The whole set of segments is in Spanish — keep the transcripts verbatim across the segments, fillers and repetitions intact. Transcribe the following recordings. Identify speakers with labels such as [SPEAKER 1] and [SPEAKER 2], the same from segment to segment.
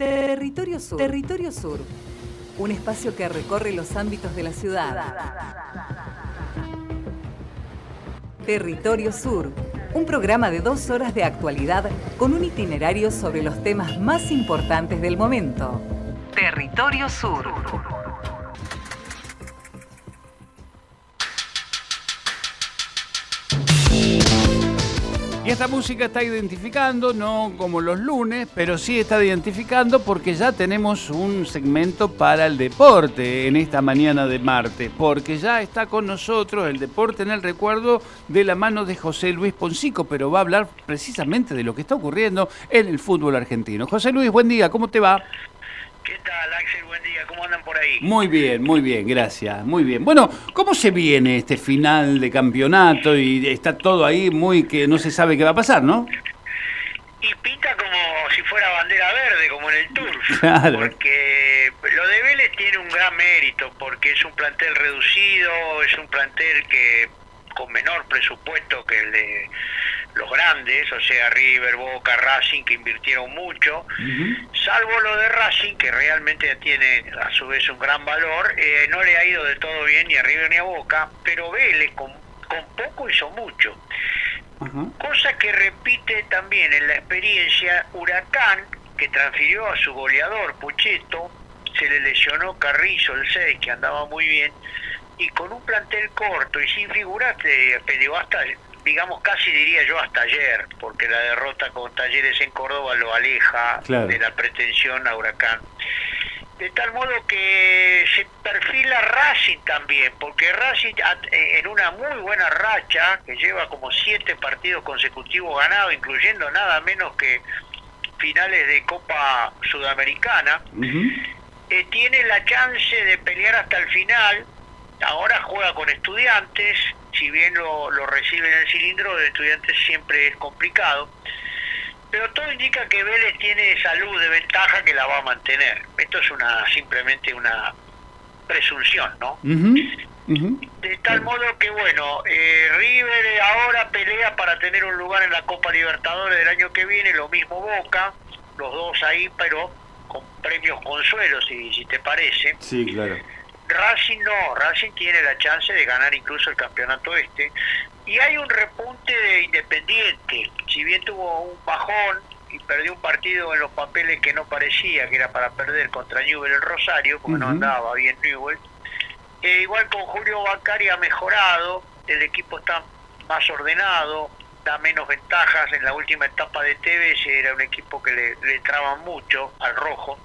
[SPEAKER 1] Territorio Sur. Territorio Sur. Un espacio que recorre los ámbitos de la ciudad. Territorio Sur. Un programa de dos horas de actualidad con un itinerario sobre los temas más importantes del momento. Territorio Sur.
[SPEAKER 2] Y esta música está identificando, no como los lunes, pero sí está identificando porque ya tenemos un segmento para el deporte en esta mañana de martes, porque ya está con nosotros el deporte en el recuerdo de la mano de José Luis Poncico, pero va a hablar precisamente de lo que está ocurriendo en el fútbol argentino. José Luis, buen día, ¿cómo te va?
[SPEAKER 3] ¿Qué tal, Axel? Buen día, ¿cómo andan por ahí?
[SPEAKER 2] Muy bien, muy bien, gracias, muy bien. Bueno, ¿cómo se viene este final de campeonato? Y está todo ahí muy que no se sabe qué va a pasar, ¿no?
[SPEAKER 3] Y pinta como si fuera bandera verde, como en el Turf.
[SPEAKER 2] Claro.
[SPEAKER 3] Porque lo de Vélez tiene un gran mérito, porque es un plantel reducido, es un plantel que con menor presupuesto que el de los grandes, o sea, River, Boca, Racing, que invirtieron mucho, uh-huh. Salvo lo de Racing, que realmente tiene a su vez un gran valor, eh, no le ha ido del todo bien ni a River ni a Boca, pero Vélez con, con poco hizo mucho. Uh-huh. Cosa que repite también en la experiencia Huracán, que transfirió a su goleador Pucheto, se le lesionó Carrizo, el seis, que andaba muy bien, y con un plantel corto y sin figuras, peleó hasta, digamos, casi diría yo hasta ayer, porque la derrota con Talleres en Córdoba lo aleja claro. de la pretensión a Huracán. De tal modo que se perfila Racing también, porque Racing en una muy buena racha, que lleva como siete partidos consecutivos ganados, incluyendo nada menos que finales de Copa Sudamericana, uh-huh. eh, tiene la chance de pelear hasta el final. Ahora juega con Estudiantes, si bien lo, lo recibe en el cilindro, de Estudiantes siempre es complicado, pero todo indica que Vélez tiene salud de ventaja que la va a mantener. Esto es una simplemente una presunción, ¿no? Uh-huh. Uh-huh. De tal modo que, bueno, eh, River ahora pelea para tener un lugar en la Copa Libertadores del año que viene, lo mismo Boca, los dos ahí, pero con premios consuelos, si, si te parece.
[SPEAKER 2] Sí, claro.
[SPEAKER 3] Racing no, Racing tiene la chance de ganar incluso el campeonato este, y hay un repunte de Independiente, si bien tuvo un bajón y perdió un partido en los papeles que no parecía que era para perder contra Newell el Rosario, porque uh-huh. no andaba bien Newell, eh, igual con Julio Bacari ha mejorado, el equipo está más ordenado, da menos ventajas. En la última etapa de Tevez era un equipo que le, le traban mucho al rojo.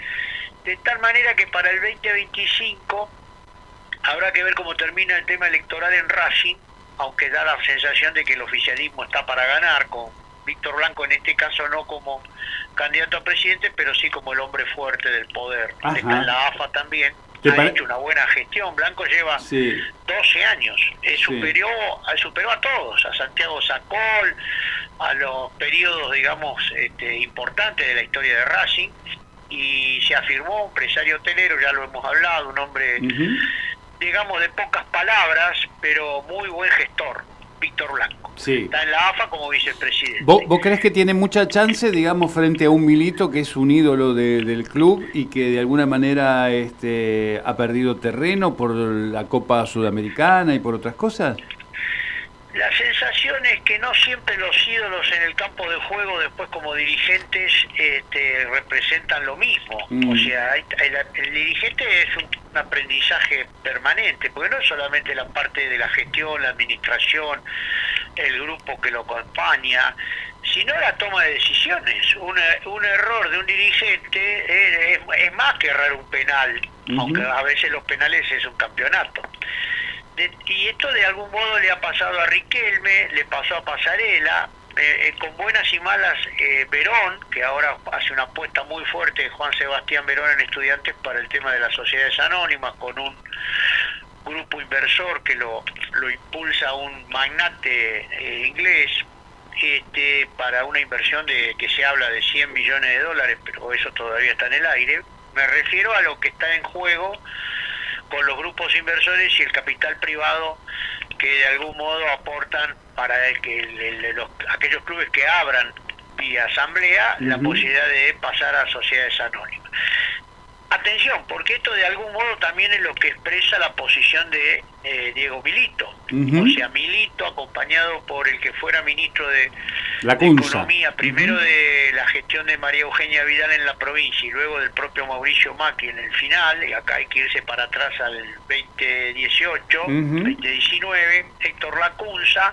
[SPEAKER 3] De tal manera que para el veinte veinticinco habrá que ver cómo termina el tema electoral en Racing, aunque da la sensación de que el oficialismo está para ganar, con Víctor Blanco en este caso no como candidato a presidente, pero sí como el hombre fuerte del poder. Ajá. Está en la A F A también, ha pare... hecho una buena gestión. Blanco lleva sí. doce años, es sí. superior, superó a todos, a Santiago Sacol, a los periodos, digamos, este, importantes de la historia de Racing, y se afirmó empresario hotelero, ya lo hemos hablado, un hombre, uh-huh. digamos, de pocas palabras, pero muy buen gestor, Víctor Blanco. Sí. Está en la A F A como vicepresidente.
[SPEAKER 2] ¿Vos, ¿Vos crees que tiene mucha chance, digamos, frente a un Milito que es un ídolo de, del club y que de alguna manera este, ha perdido terreno por la Copa Sudamericana y por otras cosas?
[SPEAKER 3] La sensación es que no siempre los ídolos en el campo de juego después como dirigentes este, representan lo mismo. Mm. O sea, hay, el, el dirigente es un, un aprendizaje permanente, porque no es solamente la parte de la gestión, la administración, el grupo que lo acompaña, sino la toma de decisiones. Un, un error de un dirigente es, es, es más que errar un penal, uh-huh. aunque a veces los penales es un campeonato. De, y esto de algún modo le ha pasado a Riquelme, le pasó a Pasarela, eh, eh, con buenas y malas eh, Verón, que ahora hace una apuesta muy fuerte de Juan Sebastián Verón en Estudiantes para el tema de las sociedades anónimas, con un grupo inversor que lo, lo impulsa un magnate eh, inglés, este, para una inversión de que se habla de cien millones de dólares, pero eso todavía está en el aire. Me refiero a lo que está en juego con los grupos inversores y el capital privado que de algún modo aportan para el que el, el, los, aquellos clubes que abran vía asamblea,
[SPEAKER 2] uh-huh.
[SPEAKER 3] la posibilidad de pasar a sociedades anónimas. Atención, porque esto de algún modo también es lo que expresa la posición de eh, Diego Milito. Uh-huh. O sea, Milito acompañado por el que fuera ministro de,
[SPEAKER 2] la
[SPEAKER 3] de Economía, primero uh-huh. de la gestión de María Eugenia Vidal en la provincia y luego del propio Mauricio Macri en el final, y acá hay que irse para atrás al veinte dieciocho, uh-huh. veinte diecinueve, Héctor Lacunza.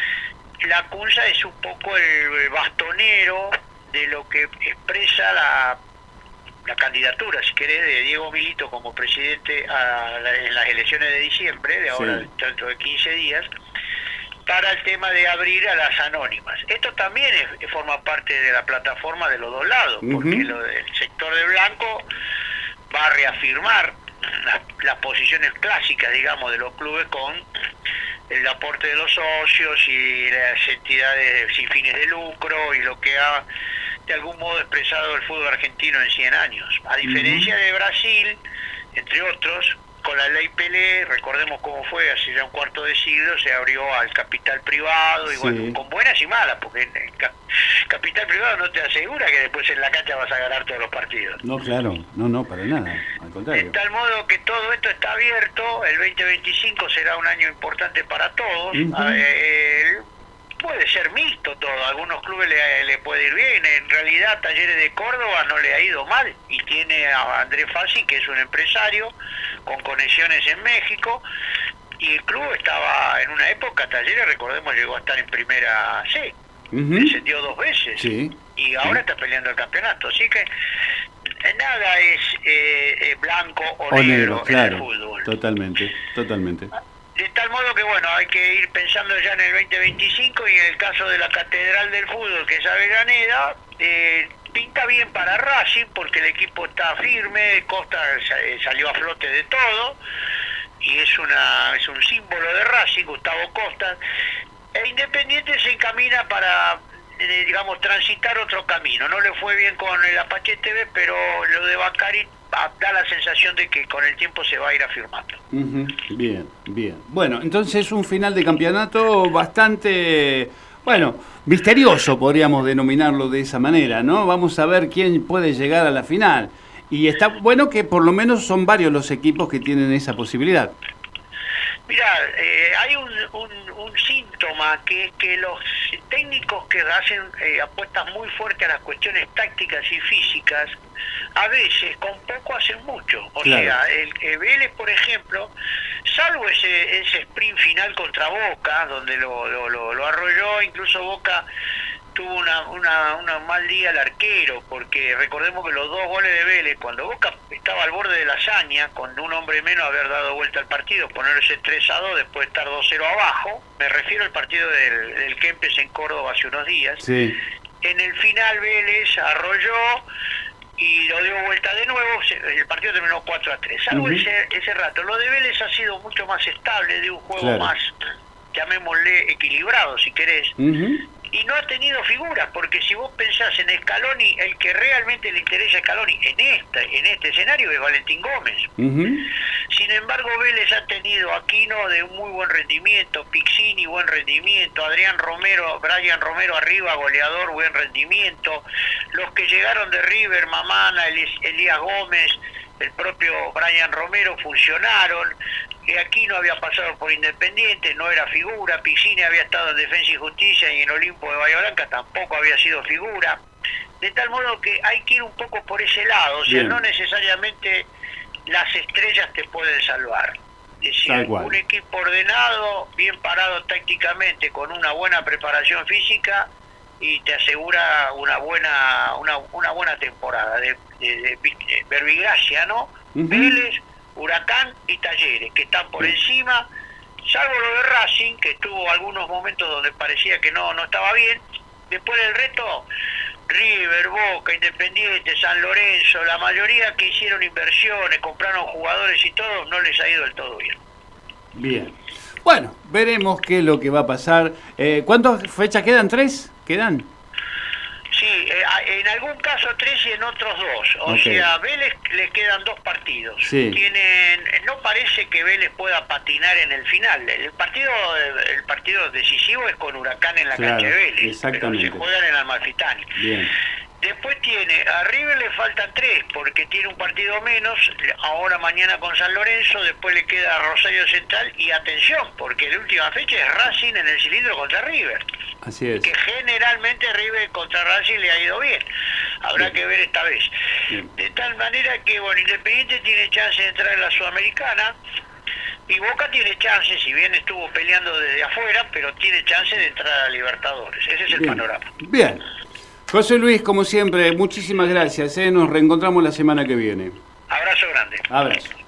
[SPEAKER 3] Lacunza es un poco el bastonero de lo que expresa la la candidatura, si querés, de Diego Milito como presidente a la, en las elecciones de diciembre, de ahora sí. dentro de quince días, para el tema de abrir a las anónimas. Esto también es, forma parte de la plataforma de los dos lados, uh-huh. porque lo, el sector de Blanco va a reafirmar las, las posiciones clásicas, digamos, de los clubes con el aporte de los socios y las entidades sin fines de lucro y lo que ha de algún modo expresado el fútbol argentino en cien años. A diferencia uh-huh. de Brasil, entre otros, con la ley Pelé, recordemos cómo fue, hace ya un cuarto de siglo, se abrió al capital privado, y sí. bueno, con buenas y malas, porque el capital privado no te asegura que después en la cancha vas a ganar todos los partidos.
[SPEAKER 2] No, claro, no, no, para nada, al contrario.
[SPEAKER 3] De tal modo que todo esto está abierto, el veinte veinticinco será un año importante para todos, uh-huh. eh, puede ser mixto todo, a algunos clubes le, le puede ir bien, en realidad Talleres de Córdoba no le ha ido mal y tiene a Andrés Fassi, que es un empresario con conexiones en México, y el club estaba en una época, Talleres, recordemos, llegó a estar en primera C, uh-huh. descendió dos veces
[SPEAKER 2] sí.
[SPEAKER 3] y ahora sí. está peleando el campeonato, así que nada es eh, eh, blanco o, o negro, negro
[SPEAKER 2] claro,
[SPEAKER 3] en el fútbol.
[SPEAKER 2] Totalmente, totalmente.
[SPEAKER 3] De tal modo que, bueno, hay que ir pensando ya en el veinte veinticinco y en el caso de la Catedral del Fútbol, que es Avellaneda, eh, pinta bien para Racing porque el equipo está firme, Costa salió a flote de todo y es una es un símbolo de Racing, Gustavo Costa. E Independiente se encamina para, eh, digamos, transitar otro camino. No le fue bien con el Apache T V, pero lo de Bacari da la sensación de que con el tiempo se va a ir afirmando.
[SPEAKER 2] Uh-huh. Bien, bien. Bueno, entonces un final de campeonato bastante, bueno, misterioso, podríamos denominarlo de esa manera, ¿no? Vamos a ver quién puede llegar a la final. Y está bueno que por lo menos son varios los equipos que tienen esa posibilidad.
[SPEAKER 3] Mirá, eh, hay un, un, un síntoma que es que los técnicos que hacen eh, apuestas muy fuertes a las cuestiones tácticas y físicas, a veces con poco hacen mucho. O claro. sea, el, el Vélez, por ejemplo, salvo ese, ese sprint final contra Boca, donde lo, lo, lo, lo arrolló, incluso Boca tuvo una, una, una mal día el arquero, porque recordemos que los dos goles de Vélez, cuando Boca estaba al borde de la hazaña, con un hombre menos haber dado vuelta al partido, ponerse tres a dos después de estar dos cero abajo, me refiero al partido del, del Kempes en Córdoba hace unos días,
[SPEAKER 2] sí.
[SPEAKER 3] en el final Vélez arrolló y lo dio vuelta de nuevo, el partido terminó cuatro a tres, salvo uh-huh. ese, ese rato. Lo de Vélez ha sido mucho más estable, de un juego claro. más, llamémosle, equilibrado, si querés, uh-huh. y no ha tenido figuras, porque si vos pensás en Scaloni, el que realmente le interesa a Scaloni en esta, en este escenario es Valentín Gómez. Uh-huh. Sin embargo, Vélez ha tenido Aquino de un muy buen rendimiento, Piccini buen rendimiento, Adrián Romero, Brian Romero arriba, goleador, buen rendimiento, los que llegaron de River, Mamana, Elías Gómez, el propio Brian Romero funcionaron, que Aquino había pasado por Independiente, no era figura, Piccini había estado en Defensa y Justicia y en Olimpo de Bahía Blanca tampoco había sido figura, de tal modo que hay que ir un poco por ese lado, o sea, Bien. no necesariamente las estrellas te pueden salvar. Es decir, un equipo ordenado, bien parado tácticamente, con una buena preparación física, y te asegura una buena una, una buena temporada de, de, de, de Verbigracia, ¿no? Uh-huh. Vélez, Huracán y Talleres, que están por uh-huh. encima, salvo lo de Racing, que tuvo algunos momentos donde parecía que no, no estaba bien. Después del resto, River, Boca, Independiente, San Lorenzo, la mayoría que hicieron inversiones, compraron jugadores y todo, no les ha ido del todo bien.
[SPEAKER 2] Bien. Bueno, veremos qué es lo que va a pasar. Eh, ¿Cuántas fechas quedan? ¿Tres? ¿Quedan?
[SPEAKER 3] Sí, Eh, en algún caso tres y en otros dos. O
[SPEAKER 2] okay.
[SPEAKER 3] sea, a Vélez le quedan dos partidos.
[SPEAKER 2] Sí.
[SPEAKER 3] Tienen, no parece que Vélez pueda patinar en el final. El partido el partido decisivo es con Huracán en la
[SPEAKER 2] claro,
[SPEAKER 3] cancha de Vélez.
[SPEAKER 2] exactamente.
[SPEAKER 3] Pero se juegan en Amalfitani.
[SPEAKER 2] Bien.
[SPEAKER 3] Después tiene, a River le faltan tres, porque tiene un partido menos, ahora mañana con San Lorenzo, después le queda Rosario Central, y atención, porque la última fecha es Racing en el cilindro contra River.
[SPEAKER 2] Así es.
[SPEAKER 3] Que generalmente River contra Racing le ha ido bien. Habrá bien. que ver esta vez. Bien. De tal manera que, bueno, Independiente tiene chance de entrar en la Sudamericana, y Boca tiene chance, si bien estuvo peleando desde afuera, pero tiene chance de entrar a Libertadores. Ese es el
[SPEAKER 2] bien.
[SPEAKER 3] panorama.
[SPEAKER 2] Bien. José Luis, como siempre, muchísimas gracias, ¿eh? Nos reencontramos la semana que viene.
[SPEAKER 3] Abrazo grande.
[SPEAKER 2] Abrazo.